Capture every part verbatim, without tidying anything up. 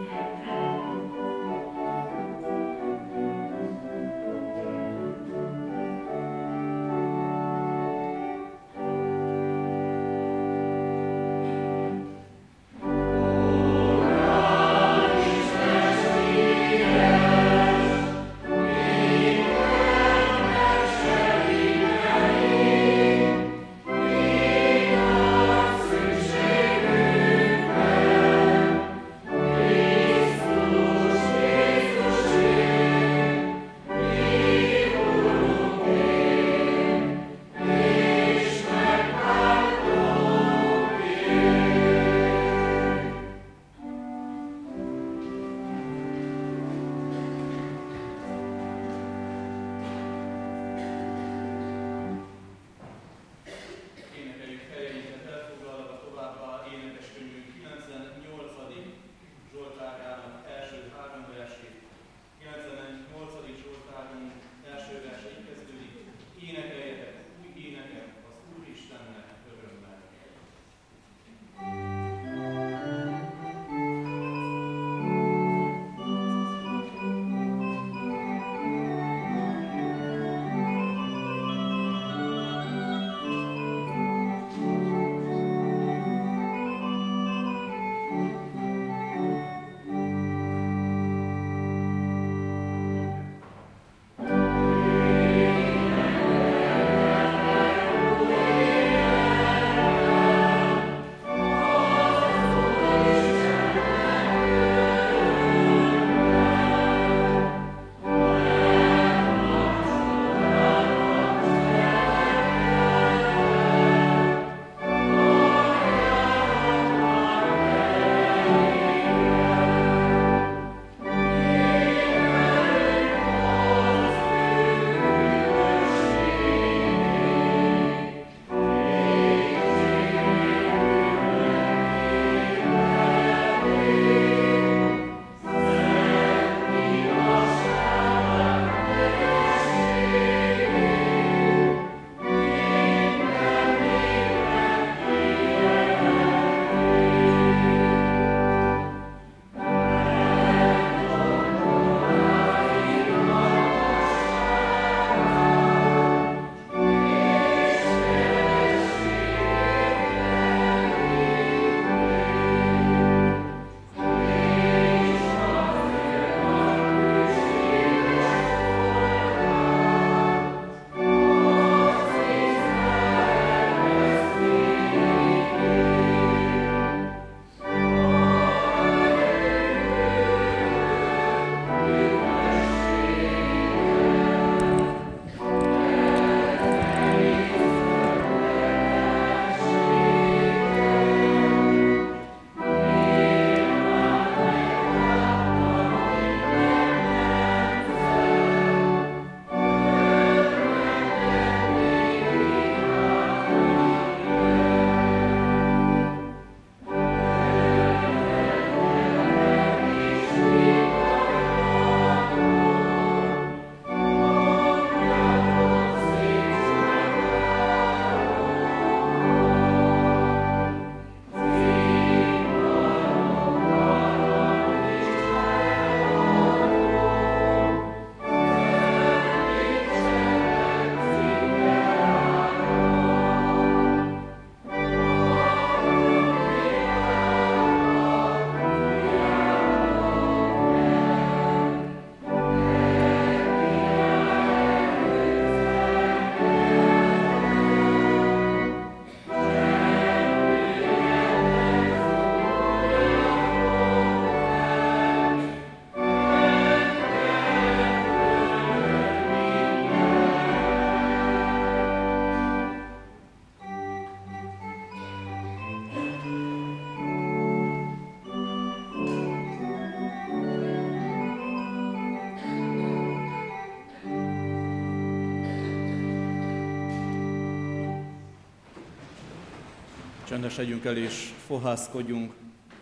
Csendesedjünk el és fohászkodjunk.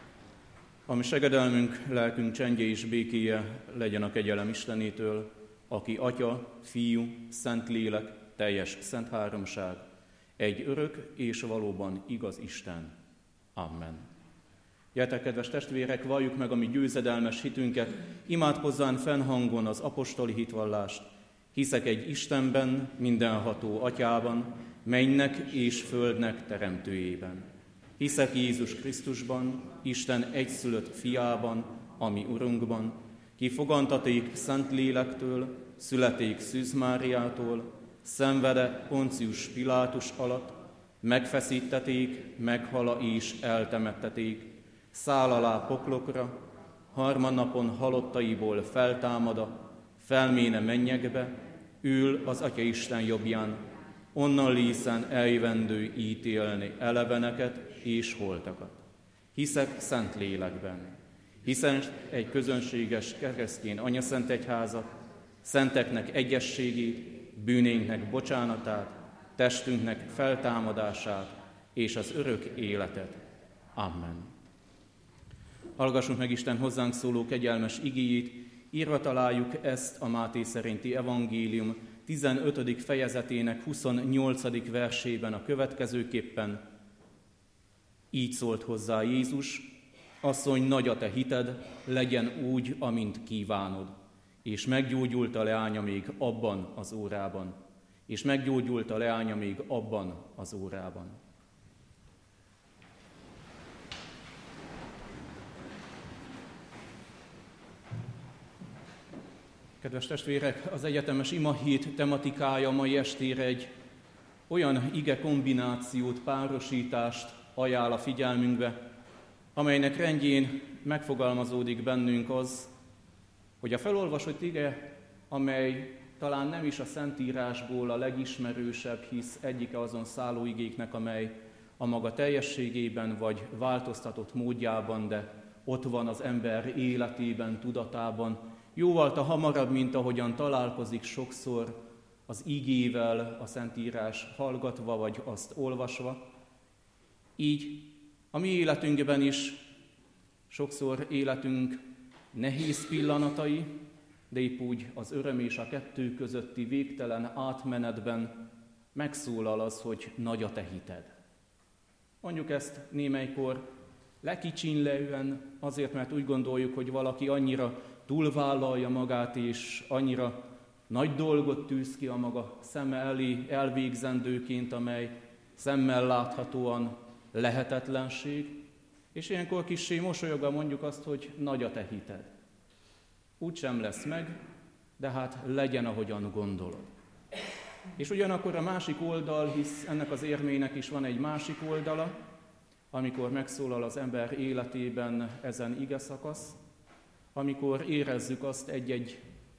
A mi segedelmünk, lelkünk csendje és békéje legyen a kegyelem Istenétől, aki Atya, Fiú, Szent Lélek, teljes szent háromság, egy örök és valóban igaz Isten. Amen. Gyertek, kedves testvérek, valljuk meg a mi győzedelmes hitünket, imádkozzán fennhangon az apostoli hitvallást. Hiszek egy Istenben, mindenható Atyában, mennynek és földnek teremtőjében. Hiszek Jézus Krisztusban, Isten egyszülött fiában, a mi Urunkban, ki fogantaték Szent Lélektől, születék Szűz Máriától, szenvede Poncius Pilátus alatt, megfeszítették, meghala és eltemetteték, száll alá poklokra, harmadnapon halottaiból feltámada, felméne mennyekbe, ül az Atya Isten jobbján, onnan lészen eljövendő ítélni eleveneket és holtakat. Hiszek Szent Lélekben, hiszen egy közönséges keresztény anyaszent egyházat, szenteknek egyességét, bűnénknek bocsánatát, testünknek feltámadását és az örök életet. Amen. Hallgassunk meg Isten hozzánk szóló kegyelmes igéjét, írva találjuk ezt a Máté szerinti evangélium tizenötödik fejezetének huszonnyolcadik versében a következőképpen. Így szólt hozzá Jézus: asszony, nagy a te hited, legyen úgy, amint kívánod. És meggyógyult a leánya még abban az órában. És meggyógyult a leánya még abban az órában. Kedves testvérek, az egyetemes imahét tematikája mai estére egy olyan ige kombinációt, párosítást ajánl a figyelmünkbe, amelynek rendjén megfogalmazódik bennünk az, hogy a felolvasott ige, amely talán nem is a Szentírásból a legismerősebb, hisz egyike azon szállóigéknek, amely a maga teljességében vagy változtatott módjában, de ott van az ember életében, tudatában, jóval hamarabb, mint ahogyan találkozik sokszor az igével a Szentírás hallgatva, vagy azt olvasva. Így a mi életünkben is sokszor életünk nehéz pillanatai, de épp úgy az öröm és a kettő közötti végtelen átmenetben megszólal az, hogy nagy a te hited. Mondjuk ezt némelykor lekicsinlően, azért, mert úgy gondoljuk, hogy valaki annyira túlvállalja magát, és annyira nagy dolgot tűz ki a maga szeme elé elvégzendőként, amely szemmel láthatóan lehetetlenség, és ilyenkor kissé mosolyogva mondjuk azt, hogy nagy a te hited. Úgy sem lesz meg, de hát legyen, ahogyan gondolod. És ugyanakkor a másik oldal, hisz ennek az érmének is van egy másik oldala, amikor megszólal az ember életében ezen ige szakasz, amikor érezzük azt egy-egy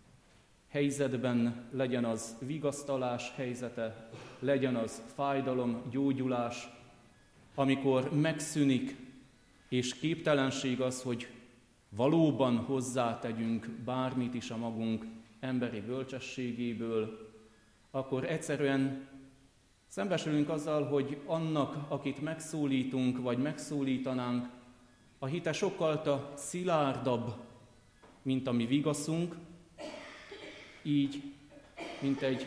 helyzetben, legyen az vigasztalás helyzete, legyen az fájdalom, gyógyulás, amikor megszűnik, és képtelenség az, hogy valóban hozzátegyünk bármit is a magunk emberi bölcsességéből, akkor egyszerűen szembesülünk azzal, hogy annak, akit megszólítunk, vagy megszólítanánk, a hite sokkal szilárdabb, mint a mi vigaszunk, így, mint egy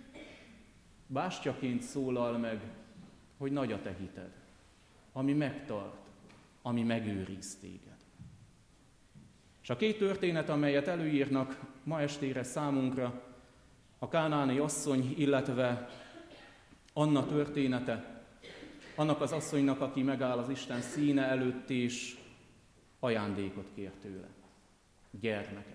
bástyaként szólal meg, hogy nagy a te hited, ami megtart, ami megőriz téged. És a két történet, amelyet előírnak ma estére számunkra, a kánáni asszony, illetve Anna története, annak az asszonynak, aki megáll az Isten színe előtt, és ajándékot kér tőle, gyermeket,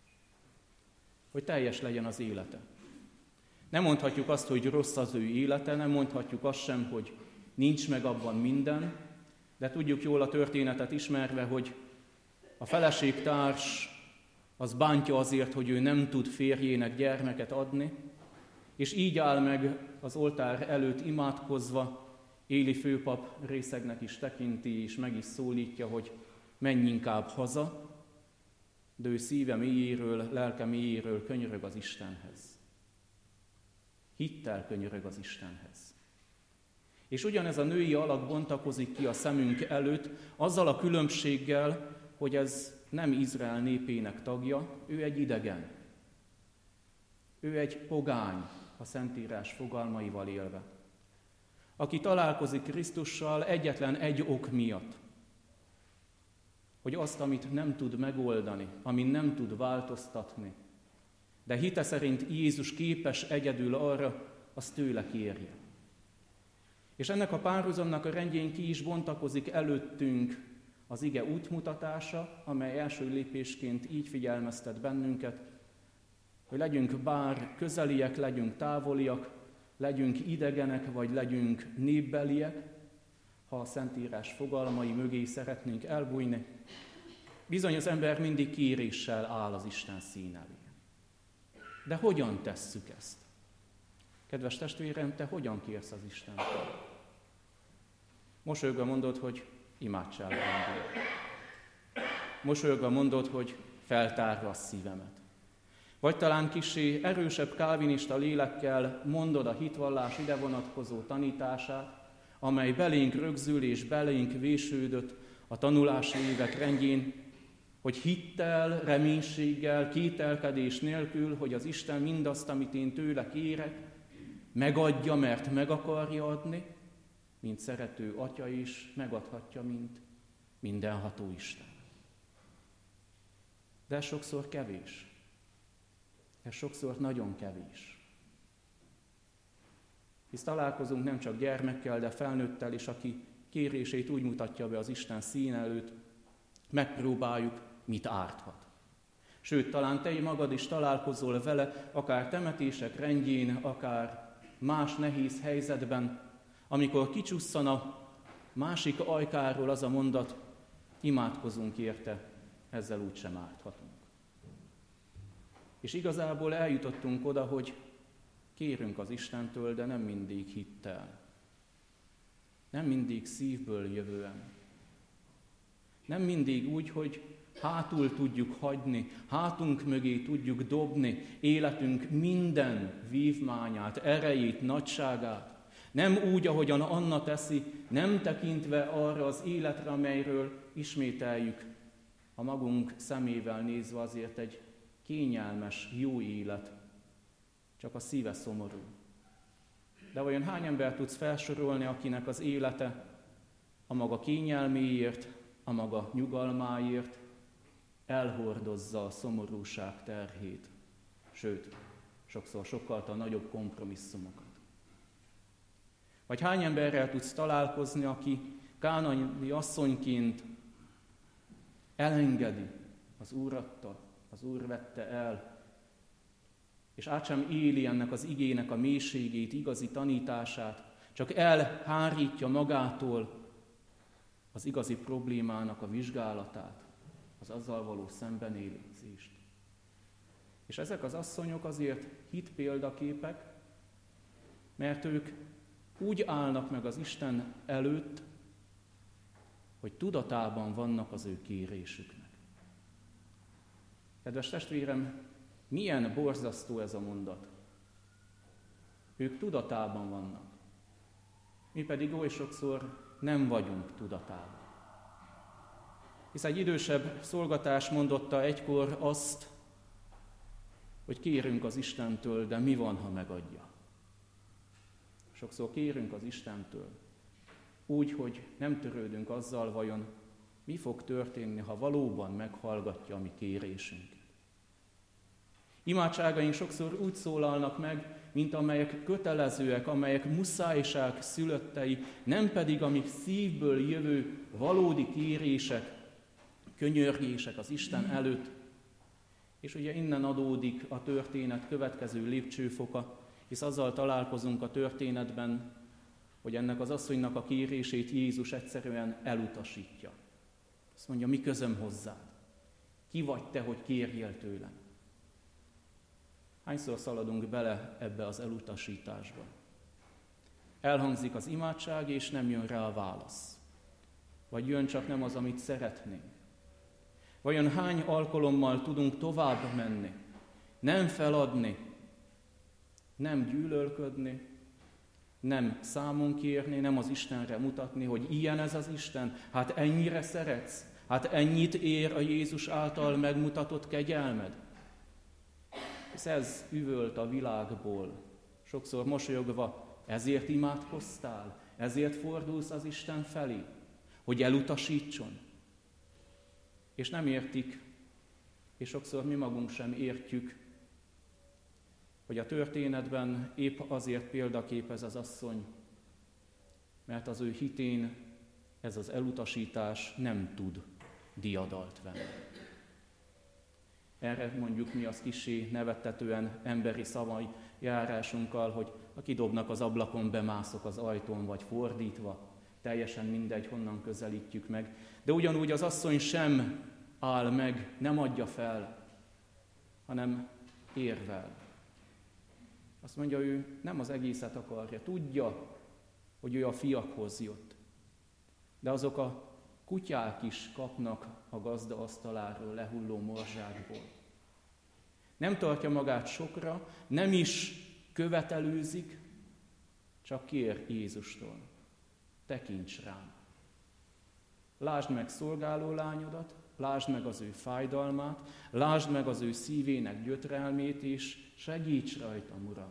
hogy teljes legyen az élete. Nem mondhatjuk azt, hogy rossz az ő élete, nem mondhatjuk azt sem, hogy nincs meg abban minden, de tudjuk jól a történetet ismerve, hogy a feleségtárs az bántja azért, hogy ő nem tud férjének gyermeket adni, és így áll meg az oltár előtt imádkozva, Éli főpap részegnek is tekinti, és meg is szólítja, hogy menj inkább haza, de ő szíve mélyéről, lelke mélyéről könyörög az Istenhez. Hittel könyörög az Istenhez. És ugyanez a női alak bontakozik ki a szemünk előtt, azzal a különbséggel, hogy ez nem Izrael népének tagja, ő egy idegen. Ő egy pogány, a Szentírás fogalmaival élve, aki találkozik Krisztussal egyetlen egy ok miatt. hogy azt, amit nem tud megoldani, amin nem tud változtatni, de hite szerint Jézus képes egyedül arra, azt tőle kérje. És ennek a párhuzamnak a rendjén ki is bontakozik előttünk az ige útmutatása, amely első lépésként így figyelmeztet bennünket, hogy legyünk bár közeliek, legyünk távoliak, legyünk idegenek, vagy legyünk népbeliek, ha a Szentírás fogalmai mögé szeretnénk elbújni. Bizony az ember mindig kéréssel áll az Isten szín elé. De hogyan tesszük ezt? Kedves testvérem, te hogyan kérsz az Istentől? Mosolyogva mondod, hogy imádságra indulok. Mosolyogva mondod, hogy feltárva a szívemet. Vagy talán kissé erősebb kálvinista lélekkel mondod a hitvallás ide vonatkozó tanítását, amely belénk rögzül és belénk vésődött a tanulási évek rendjén, hogy hittel, reménységgel, kételkedés nélkül, hogy az Isten mindazt, amit én tőle kérek, megadja, mert meg akarja adni, mint szerető Atya is megadhatja, mint mindenható Isten. De ez sokszor kevés. Ez sokszor nagyon kevés. Hisz találkozunk nem csak gyermekkel, de felnőttel is, aki kérését úgy mutatja be az Isten szín előtt, megpróbáljuk, mit árthat. Sőt, talán te magad is találkozol vele, akár temetések rendjén, akár más nehéz helyzetben, amikor kicsusszan a másik ajkáról az a mondat, imádkozunk érte, ezzel úgysem árthatunk. És igazából eljutottunk oda, hogy kérünk az Istentől, de nem mindig hittel. Nem mindig szívből jövően. Nem mindig úgy, hogy hátul tudjuk hagyni, hátunk mögé tudjuk dobni életünk minden vívmányát, erejét, nagyságát. Nem úgy, ahogyan Anna teszi, nem tekintve arra az életre, amelyről ismételjük a magunk szemével nézve azért egy kényelmes, jó élet, csak a szíve szomorú. De vajon hány ember tudsz felsorolni, akinek az élete a maga kényelméért, a maga nyugalmáért elhordozza a szomorúság terhét, sőt, sokszor sokkal a nagyobb kompromisszumokat. Vagy hány emberrel tudsz találkozni, aki kánaani asszonyként elengedi az Úr adta, az Úr vette el, és át sem éli ennek az igének a mélységét, igazi tanítását, csak elhárítja magától az igazi problémának a vizsgálatát, az azzal való szembenézést. És ezek az asszonyok azért hit példaképek, mert ők úgy állnak meg az Isten előtt, hogy tudatában vannak az ő kérésüknek. Kedves testvérem, milyen borzasztó ez a mondat. Ők tudatában vannak. Mi pedig oly sokszor nem vagyunk tudatában. Hisz egy idősebb szolgatás mondotta egykor azt, hogy kérünk az Istentől, de mi van, ha megadja? Sokszor kérünk az Istentől, úgy, hogy nem törődünk azzal, vajon mi fog történni, ha valóban meghallgatja a mi kérésünket. Imádságaink sokszor úgy szólalnak meg, mint amelyek kötelezőek, amelyek muszájság szülöttei, nem pedig amik szívből jövő valódi kérések, könyörgések az Isten előtt. És ugye innen adódik a történet következő lépcsőfoka, hisz azzal találkozunk a történetben, hogy ennek az asszonynak a kérését Jézus egyszerűen elutasítja. Azt mondja, mi közöm hozzád? Ki vagy te, hogy kérjél tőlem? Hányszor szaladunk bele ebbe az elutasításba? Elhangzik az imádság, és nem jön rá a válasz. Vagy jön csak nem az, amit szeretnénk. Vajon hány alkalommal tudunk tovább menni, nem feladni, nem gyűlölködni, nem számon kérni, nem az Istenre mutatni, hogy ilyen ez az Isten, hát ennyire szeretsz, hát ennyit ér a Jézus által megmutatott kegyelmed. Hisz ez üvölt a világból, sokszor mosolyogva, ezért imádkoztál, ezért fordulsz az Isten felé, hogy elutasítson. és nem értik, és sokszor mi magunk sem értjük, hogy a történetben épp azért példakép ez az asszony, mert az ő hitén ez az elutasítás nem tud diadalt venni. Erre mondjuk mi az kissé nevettetően emberi szavai járásunkkal, hogy ha kidobnak az ablakon, bemászok az ajtón, vagy fordítva, teljesen mindegy, honnan közelítjük meg. De ugyanúgy az asszony sem áll meg, nem adja fel, hanem érvel. Azt mondja, ő nem az egészet akarja, tudja, hogy ő a fiakhoz jött. De azok a kutyák is kapnak a gazda asztaláról lehulló morzsákból. Nem tartja magát sokra, nem is követelőzik, csak kér Jézustól. Tekints rám. Lásd meg szolgáló lányodat, lásd meg az ő fájdalmát, lásd meg az ő szívének gyötrelmét, és segíts rajtam, Uram.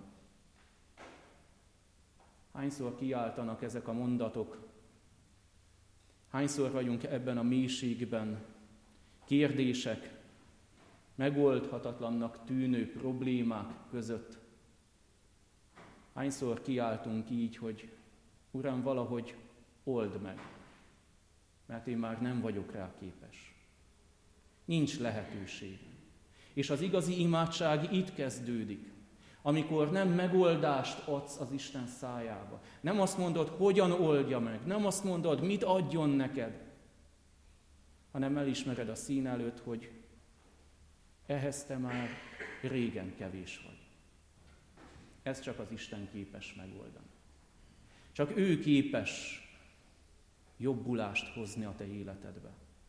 Hányszor kiáltanak ezek a mondatok? Hányszor vagyunk ebben a mélységben? Kérdések, megoldhatatlannak tűnő problémák között. Hányszor kiáltunk így, hogy Uram, valahogy old meg, mert én már nem vagyok rá képes. Nincs lehetőség. És az igazi imádság itt kezdődik, amikor nem megoldást adsz az Isten szájába. Nem azt mondod, hogyan oldja meg, nem azt mondod, mit adjon neked, hanem elismered a szín előtt, hogy ehhez te már régen kevés vagy. Ez csak az Isten képes megoldani. Csak ő képes jobbulást hozni a te életedbe.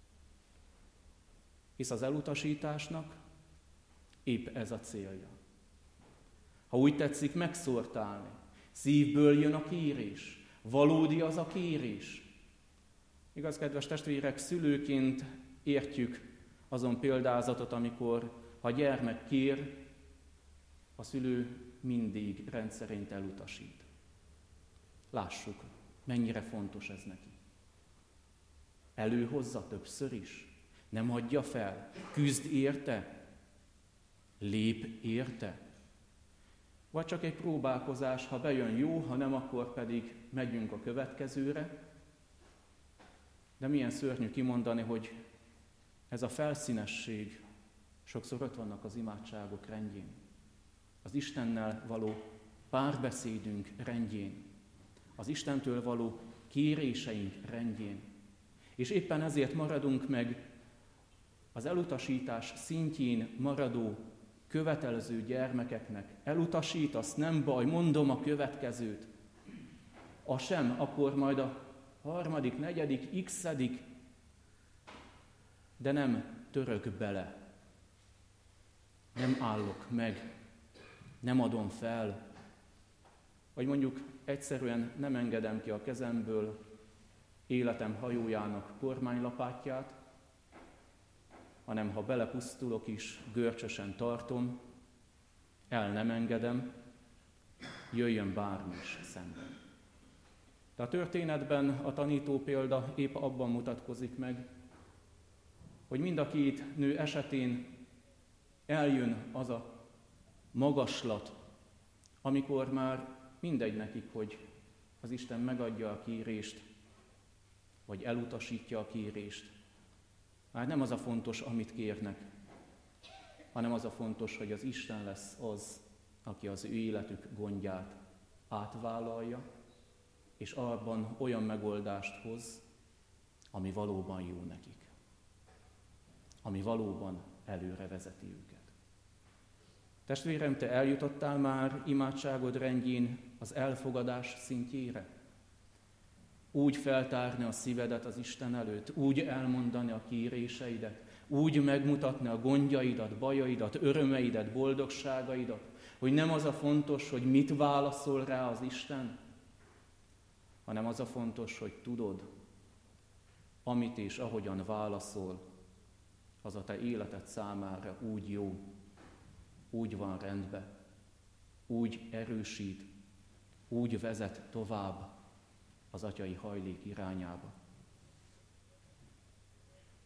Hisz az elutasításnak épp ez a célja. Ha úgy tetszik, megszortálni. Szívből jön a kérés. Valódi az a kérés. Igaz, kedves testvérek, szülőként értjük azon példázatot, amikor ha gyermek kér, a szülő mindig rendszerint elutasít. Lássuk, mennyire fontos ez neki. Előhozza többször is. Nem adja fel. Küzd érte. Lép érte. Vagy csak egy próbálkozás, ha bejön jó, ha nem, akkor pedig megyünk a következőre. De milyen szörnyű kimondani, hogy ez a felszínesség sokszor ott vannak az imádságok rendjén. Az Istennel való párbeszédünk rendjén. Az Istentől való kéréseink rendjén. És éppen ezért maradunk meg az elutasítás szintjén maradó követelző gyermekeknek. Elutasítasz, nem baj, mondom a következőt. A sem, akkor majd a harmadik, negyedik, x-edik, de nem török bele. Nem állok meg, nem adom fel. Vagy mondjuk egyszerűen nem engedem ki a kezemből életem hajójának kormánylapátját, hanem ha belepusztulok is, görcsösen tartom, el nem engedem, jöjjön bármi is szemben. De a történetben a tanító példa épp abban mutatkozik meg, hogy mind a két nő esetén eljön az a magaslat, amikor már mindegy nekik, hogy az Isten megadja a kérést, vagy elutasítja a kérést. Már nem az a fontos, amit kérnek, hanem az a fontos, hogy az Isten lesz az, aki az ő életük gondját átvállalja, és abban olyan megoldást hoz, ami valóban jó nekik. Ami valóban előre vezeti őket. Testvérem, te eljutottál már imádságod rendjén az elfogadás szintjére? Úgy feltárni a szívedet az Isten előtt, úgy elmondani a kéréseidet, úgy megmutatni a gondjaidat, bajaidat, örömeidet, boldogságaidat, hogy nem az a fontos, hogy mit válaszol rá az Isten, hanem az a fontos, hogy tudod, amit és ahogyan válaszol, az a te életed számára úgy jó, úgy van rendben, úgy erősít, úgy vezet tovább az atyai hajlék irányába.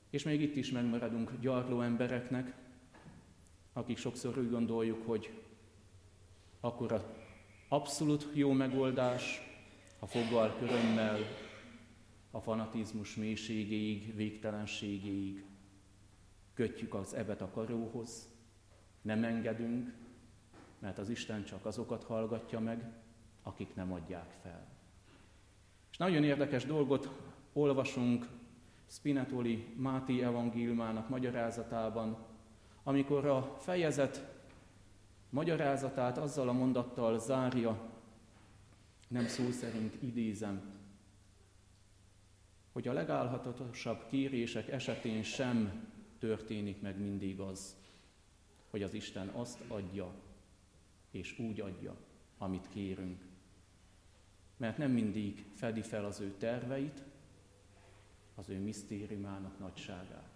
És még itt is megmaradunk gyarló embereknek, akik sokszor úgy gondoljuk, hogy akkor a abszolút jó megoldás, a foggal körömmel, a fanatizmus mélységéig, végtelenségéig kötjük az ebet a karóhoz, nem engedünk, mert az Isten csak azokat hallgatja meg, akik nem adják fel. És nagyon érdekes dolgot olvasunk Spinetoli Máté evangéliumának magyarázatában, amikor a fejezet magyarázatát azzal a mondattal zárja, nem szó szerint idézem, hogy a legálhatatosabb kérések esetén sem történik meg mindig az, hogy az Isten azt adja, és úgy adja, amit kérünk. Mert nem mindig fedi fel az ő terveit, az ő misztériumának nagyságát.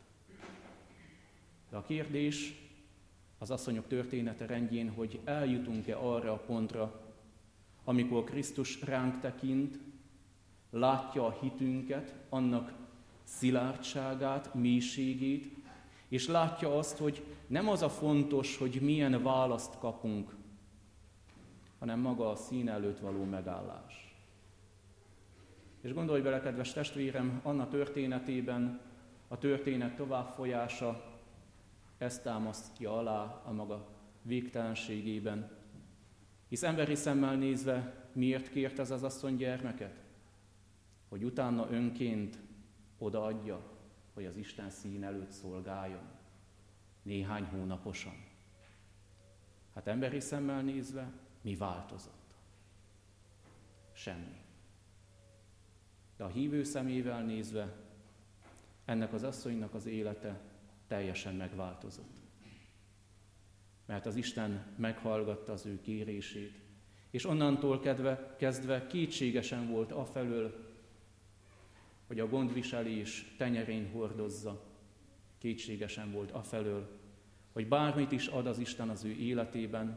De a kérdés az asszonyok története rendjén, hogy eljutunk-e arra a pontra, amikor Krisztus ránk tekint, látja a hitünket, annak szilárdságát, mélységét, és látja azt, hogy nem az a fontos, hogy milyen választ kapunk, hanem maga a szín előtt való megállás. És gondolj bele, kedves testvérem, Anna történetében a történet továbbfolyása ezt támasztja alá a maga végtelenségében. Hisz emberi szemmel nézve miért kért ez az asszony gyermeket? Hogy utána önként odaadja, hogy az Isten szín előtt szolgáljon. Néhány hónaposan. Hát emberi szemmel nézve mi változott? Semmi. De a hívő szemével nézve ennek az asszonynak az élete teljesen megváltozott. Mert az Isten meghallgatta az ő kérését, és onnantól kedve, kezdve kétségesen volt afelől, hogy a gondviselés tenyerén hordozza, kétségesen volt afelől, hogy bármit is ad az Isten az ő életében,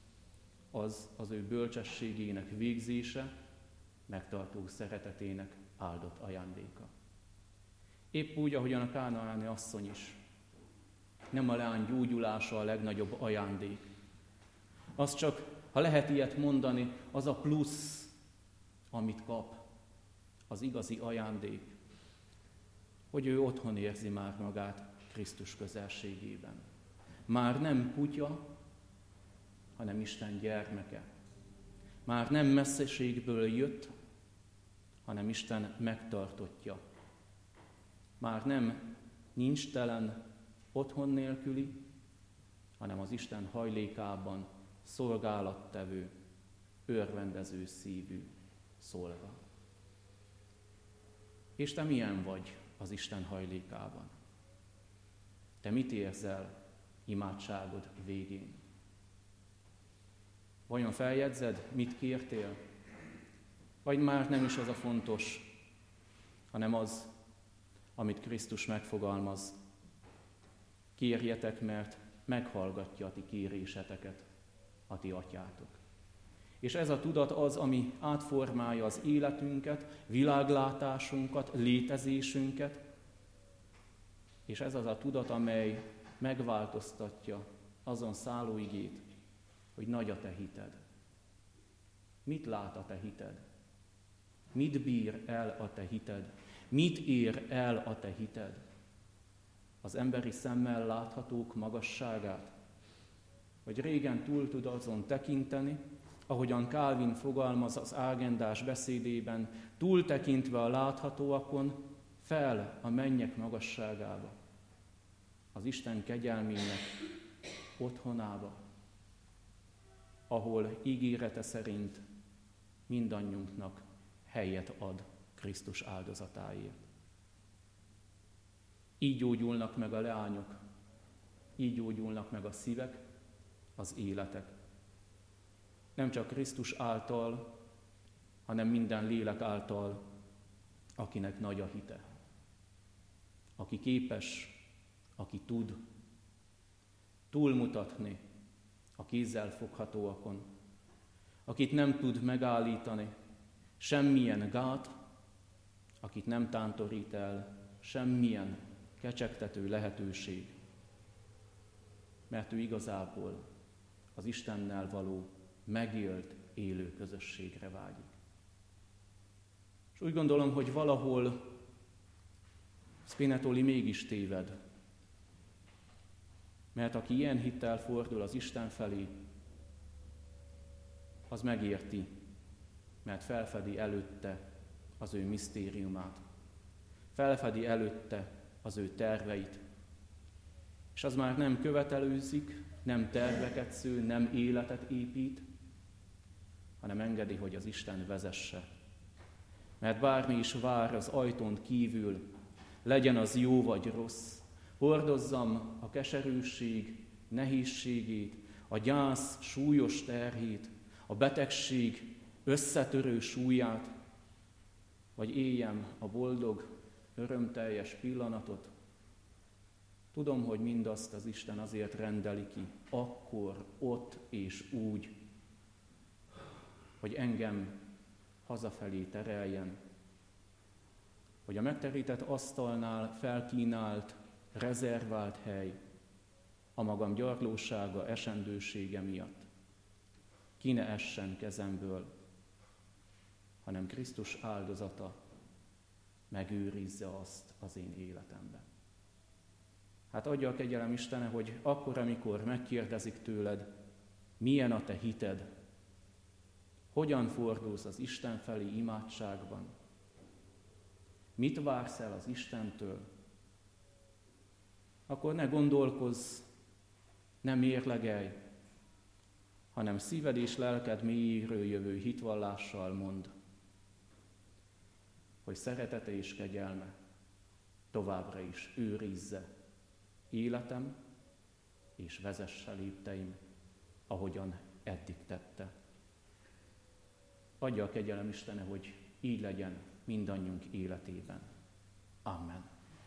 az az ő bölcsességének végzése, megtartó szeretetének áldott ajándéka. Épp úgy, ahogyan a kánaáni asszony is. Nem a leány gyógyulása a legnagyobb ajándék. Az csak, ha lehet ilyet mondani, az a plusz, amit kap, az igazi ajándék, hogy ő otthon érzi már magát Krisztus közelségében. Már nem kutya, hanem Isten gyermeke. Már nem messzeségből jött, hanem Isten megtartottja. Már nem nincs telen, otthon nélküli, hanem az Isten hajlékában szolgálattevő, örvendező szívű szolga. És te milyen vagy az Isten hajlékában? Te mit érzel imádságod végén? Vajon feljegyzed, mit kértél? Vagy már nem is az a fontos, hanem az, amit Krisztus megfogalmaz. Kérjetek, mert meghallgatja a ti kéréseteket, a ti atyátok. És ez a tudat az, ami átformálja az életünket, világlátásunkat, létezésünket, és ez az a tudat, amely megváltoztatja azon szállóigét, hogy nagy a te hited. Mit lát a te hited? Mit bír el a te hited? Mit ér el a te hited? Az emberi szemmel láthatók magasságát? Vagy régen túl tud azon tekinteni, ahogyan Calvin fogalmaz az ágendás beszédében, túltekintve a láthatóakon, fel a mennyek magasságába, az Isten kegyelmének otthonába, ahol ígérete szerint mindannyiunknak helyet ad Krisztus áldozatáért. Így gyógyulnak meg a leányok, így gyógyulnak meg a szívek, az életek. Nem csak Krisztus által, hanem minden lélek által, akinek nagy a hite. Aki képes, aki tud túlmutatni a kézzel foghatóakon, akit nem tud megállítani semmilyen gát, akit nem tántorít el semmilyen kecsegtető lehetőség, mert ő igazából az Istennel való megélt, élő közösségre vágyik. És úgy gondolom, hogy valahol Spinetoli mégis téved, mert aki ilyen hittel fordul az Isten felé, az megérti, mert felfedi előtte az ő misztériumát, felfedi előtte az ő terveit, és az már nem követelőzik, nem terveket sző, nem életet épít, hanem engedi, hogy az Isten vezesse. Mert bármi is vár az ajtón kívül, legyen az jó vagy rossz, hordozzam a keserűség nehézségét, a gyász súlyos terhét, a betegség összetörő súlyát, vagy éljem a boldog, örömteljes pillanatot. Tudom, hogy mindazt az Isten azért rendeli ki, akkor, ott és úgy, hogy engem hazafelé tereljen, hogy a megterített asztalnál felkínált, rezervált hely a magam gyarlósága, esendősége miatt ki ne essen kezemből, hanem Krisztus áldozata megőrizze azt az én életemben. Hát adja a kegyelem Istene, hogy akkor, amikor megkérdezik tőled, milyen a te hited, hogyan fordulsz az Isten felé imádságban, mit vársz el az Istentől, akkor ne gondolkozz, ne mérlegelj, hanem szíved és lelked mélyéről jövő hitvallással mondd, hogy szeretete és kegyelme továbbra is őrizze életem és vezesse lépteim, ahogyan eddig tette. Adja a kegyelem Istene, hogy így legyen mindannyiunk életében. Amen.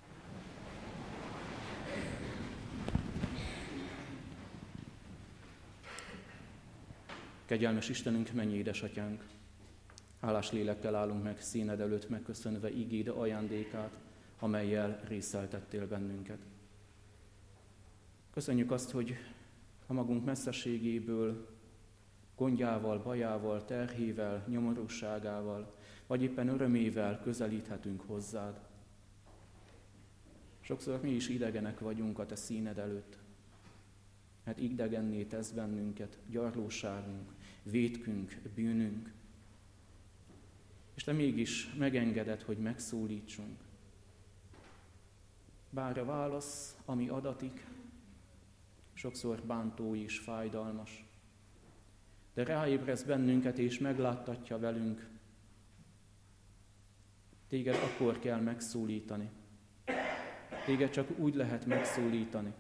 Kegyelmes Istenünk, mennyei édesatyánk, hálás lélekkel állunk meg színed előtt, megköszönve igéd ajándékát, amellyel részeltettél bennünket. Köszönjük azt, hogy a magunk messzeségéből, gondjával, bajával, terhével, nyomorúságával, vagy éppen örömével közelíthetünk hozzád. Sokszor mi is idegenek vagyunk a te színed előtt, mert idegenné tesz bennünket gyarlóságunk, vétkünk, bűnünk. És te mégis megengeded, hogy megszólítsunk. Bár a válasz, ami adatik, sokszor bántó és fájdalmas, de ráébresz bennünket és megláttatja velünk. Téged akkor kell megszólítani. Téged csak úgy lehet megszólítani,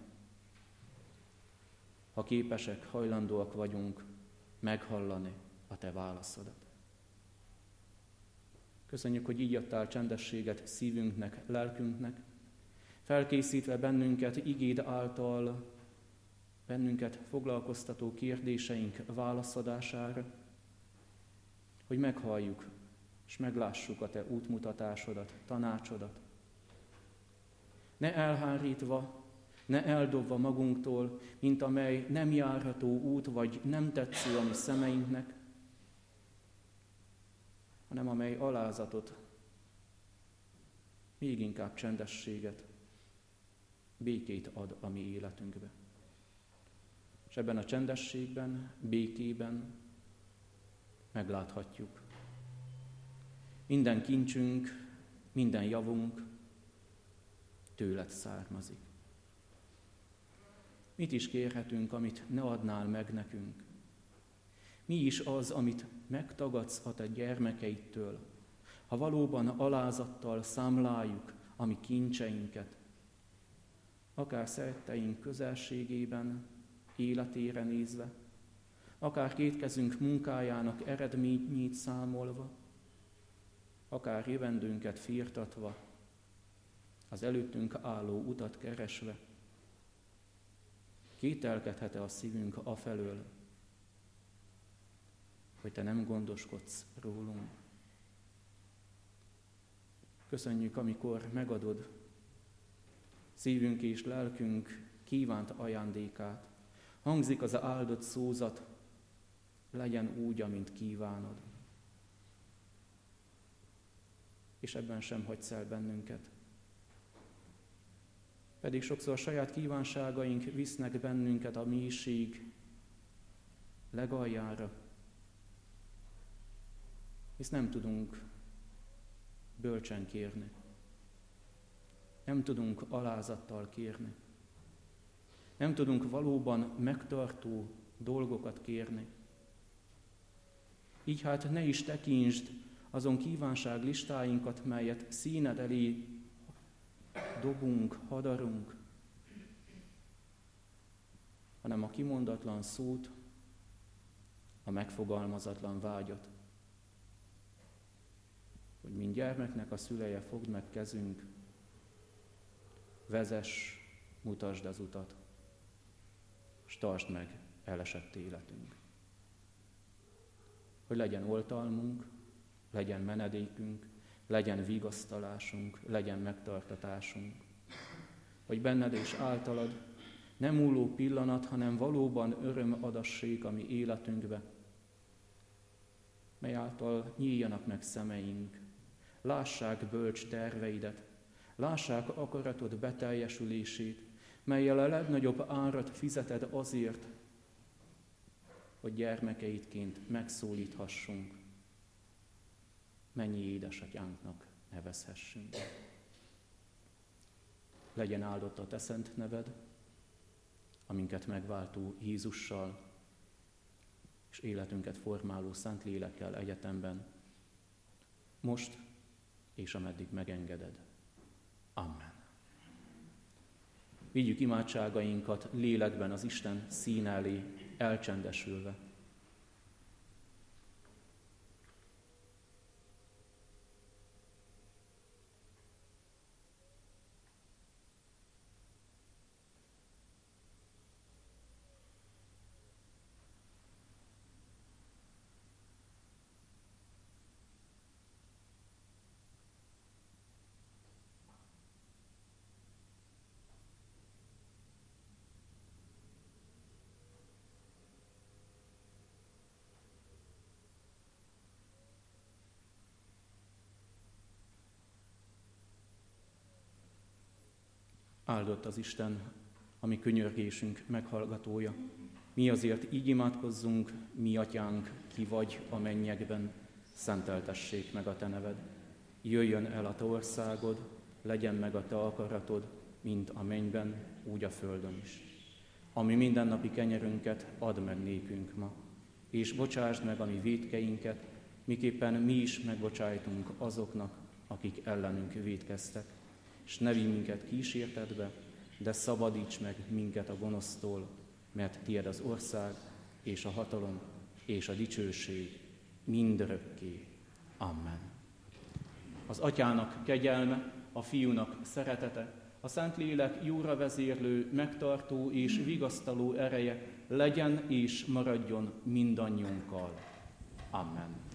ha képesek, hajlandóak vagyunk meghallani a te válaszodat. Köszönjük, hogy így adtál csendességet szívünknek, lelkünknek, felkészítve bennünket igéd által, bennünket foglalkoztató kérdéseink válaszadására, hogy meghalljuk és meglássuk a te útmutatásodat, tanácsodat. Ne elhárítva, ne eldobva magunktól, mint amely nem járható út, vagy nem tetsző a mi szemeinknek, hanem amely alázatot, még inkább csendességet, békét ad a mi életünkbe. És ebben a csendességben, békében megláthatjuk. Minden kincsünk, minden javunk tőled származik. Mit is kérhetünk, amit ne adnál meg nekünk? Mi is az, amit megtagadsz a te gyermekeidtől, ha valóban alázattal számláljuk a mi kincseinket, akár szeretteink közelségében, életére nézve, akár kétkezünk munkájának eredményét számolva, akár jövendőnket firtatva, az előttünk álló utat keresve, kételkedhet-e a szívünk afelől, hogy te nem gondoskodsz rólunk. Köszönjük, amikor megadod szívünk és lelkünk kívánt ajándékát. Hangzik az áldott szózat, legyen úgy, amint kívánod. És ebben sem hagysz el bennünket. Pedig sokszor saját kívánságaink visznek bennünket a mélység legaljára, hisz nem tudunk bölcsen kérni. Nem tudunk alázattal kérni. Nem tudunk valóban megtartó dolgokat kérni. Így hát ne is tekintsd azon kívánság listáinkat, melyet színed elé dobunk, hadarunk, hanem a kimondatlan szót, a megfogalmazatlan vágyat. Hogy mint gyermeknek a szüleje, fogd meg kezünk, vezess, mutasd az utat, s tartsd meg elesett életünk. Hogy legyen oltalmunk, legyen menedékünk, legyen vigasztalásunk, legyen megtartatásunk. Hogy benned és általad nem múló pillanat, hanem valóban öröm adassék a mi életünkbe, mely által nyíljanak meg szemeink, lássák bölcs terveidet, lássák akaratod beteljesülését, mellyel a legnagyobb árat fizeted azért, hogy gyermekeidként megszólíthassunk, mennyi édesatyánknak nevezhessünk. Legyen áldott a te szent neved, aminket megváltó Jézussal és életünket formáló Szentlélekkel egyetemben, most és ameddig megengeded. Amen. Vigyük imádságainkat lélekben az Isten szín elé, elcsendesülve. Áldott az Isten, ami könyörgésünk meghallgatója. Mi azért így imádkozzunk, mi atyánk, ki vagy a mennyekben, szenteltessék meg a te neved. Jöjjön el a te országod, legyen meg a te akaratod, mint a mennyben, úgy a földön is. Ami mindennapi kenyerünket add meg nékünk ma, és bocsásd meg a mi vétkeinket, miképpen mi is megbocsájtunk azoknak, akik ellenünk vétkeztek. És ne vigy minket kísértetbe, de szabadíts meg minket a gonosztól, mert tied az ország, és a hatalom, és a dicsőség mindörökké. Amen. Az Atyának kegyelme, a Fiúnak szeretete, a Szentlélek jóra vezérlő, megtartó és vigasztaló ereje legyen és maradjon mindannyiunkkal. Amen.